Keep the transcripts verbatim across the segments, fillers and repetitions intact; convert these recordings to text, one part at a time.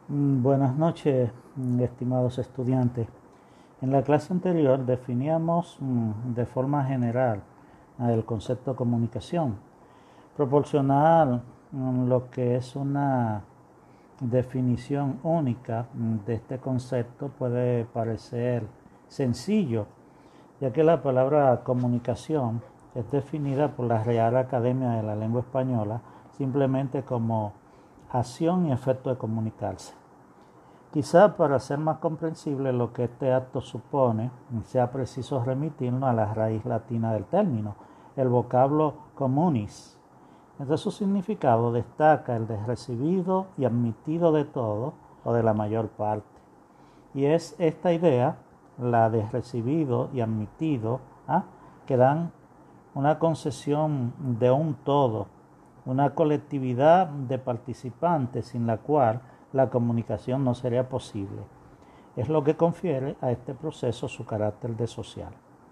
Mm, Buenas noches, mm, estimados estudiantes. En la clase anterior definíamos mm, de forma general ah, el concepto de comunicación. Proporcionar mm, lo que es una definición única mm, de este concepto puede parecer sencillo, ya que la palabra comunicación es definida por la Real Academia de la Lengua Española simplemente como acción y efecto de comunicarse. Quizá para ser más comprensible lo que este acto supone, sea preciso remitirnos a la raíz latina del término, el vocablo communis. Entre su significado destaca el de recibido y admitido de todo o de la mayor parte. Y es esta idea, la de recibido y admitido, ¿ah? que dan una concesión de un todo, una colectividad de participantes sin la cual la comunicación no sería posible. Es lo que confiere a este proceso su carácter de social.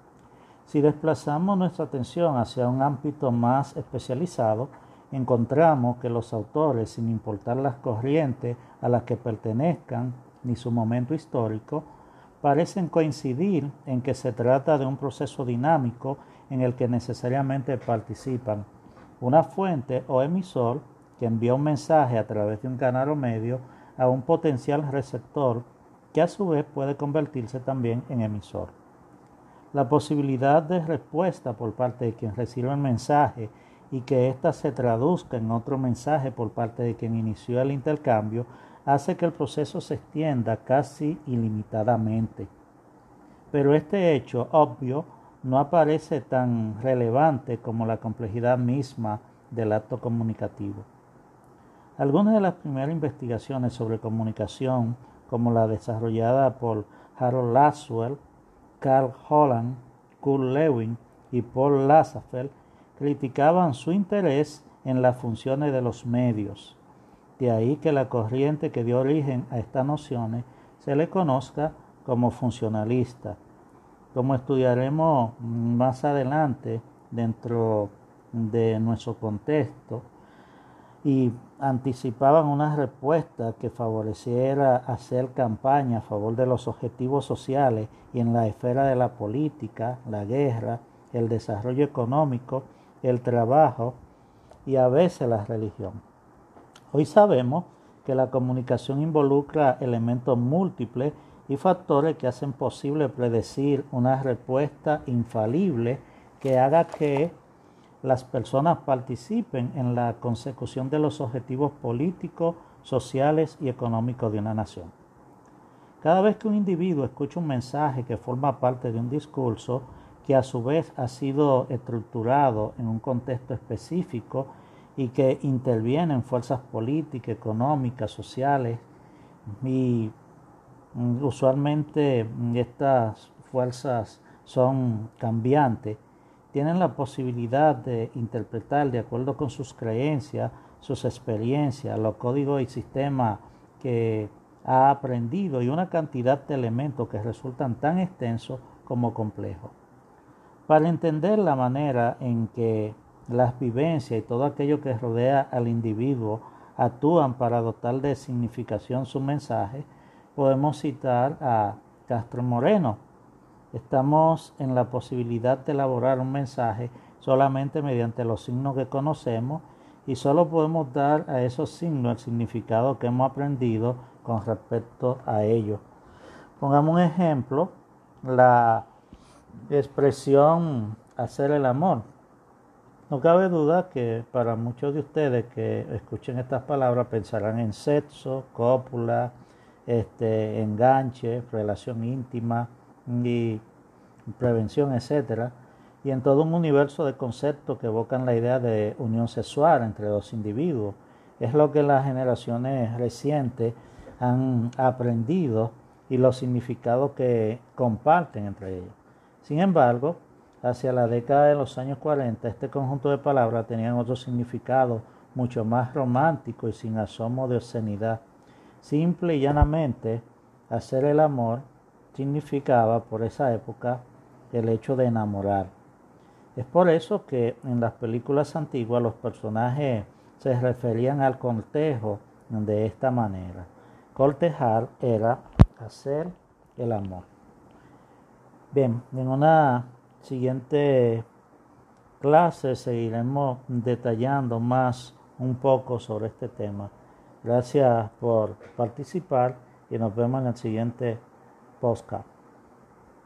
Si desplazamos nuestra atención hacia un ámbito más especializado, encontramos que los autores, sin importar las corrientes a las que pertenezcan ni su momento histórico, parecen coincidir en que se trata de un proceso dinámico en el que necesariamente participan una fuente o emisor que envía un mensaje a través de un canal o medio a un potencial receptor que a su vez puede convertirse también en emisor. La posibilidad de respuesta por parte de quien recibe el mensaje y que ésta se traduzca en otro mensaje por parte de quien inició el intercambio hace que el proceso se extienda casi ilimitadamente. Pero este hecho obvio no aparece tan relevante como la complejidad misma del acto comunicativo. Algunas de las primeras investigaciones sobre comunicación, como la desarrollada por Harold Lasswell, Carl Holland, Kurt Lewin y Paul Lazarsfeld, criticaban su interés en las funciones de los medios. De ahí que la corriente que dio origen a estas nociones se le conozca como funcionalista. Como estudiaremos más adelante dentro de nuestro contexto, y anticipaban una respuesta que favoreciera hacer campaña a favor de los objetivos sociales y en la esfera de la política, la guerra, el desarrollo económico, el trabajo y a veces la religión. Hoy sabemos que la comunicación involucra elementos múltiples y factores que hacen posible predecir una respuesta infalible que haga que las personas participen en la consecución de los objetivos políticos, sociales y económicos de una nación. Cada vez que un individuo escucha un mensaje que forma parte de un discurso, que a su vez ha sido estructurado en un contexto específico y que interviene en fuerzas políticas, económicas, sociales, y usualmente estas fuerzas son cambiantes, tienen la posibilidad de interpretar de acuerdo con sus creencias, sus experiencias, los códigos y sistemas que ha aprendido y una cantidad de elementos que resultan tan extensos como complejos. Para entender la manera en que las vivencias y todo aquello que rodea al individuo actúan para dotar de significación su mensaje, podemos citar a Castro Moreno. Estamos en la posibilidad de elaborar un mensaje solamente mediante los signos que conocemos y solo podemos dar a esos signos el significado que hemos aprendido con respecto a ellos. Pongamos un ejemplo, la expresión hacer el amor. No cabe duda que para muchos de ustedes que escuchen estas palabras pensarán en sexo, cópula, este, enganche, relación íntima y prevención, etcétera, y en todo un universo de conceptos que evocan la idea de unión sexual entre dos individuos. Es lo que las generaciones recientes han aprendido y los significados que comparten entre ellos. Sin embargo, hacia la década de los años cuarenta, este conjunto de palabras tenían otro significado mucho más romántico y sin asomo de obscenidad. Simple y llanamente, hacer el amor significaba por esa época el hecho de enamorar. Es por eso que en las películas antiguas los personajes se referían al cortejo de esta manera. cortejar era hacer el amor. Bien, en una siguiente clase seguiremos detallando más un poco sobre este tema. Gracias por participar y nos vemos en el siguiente podcast.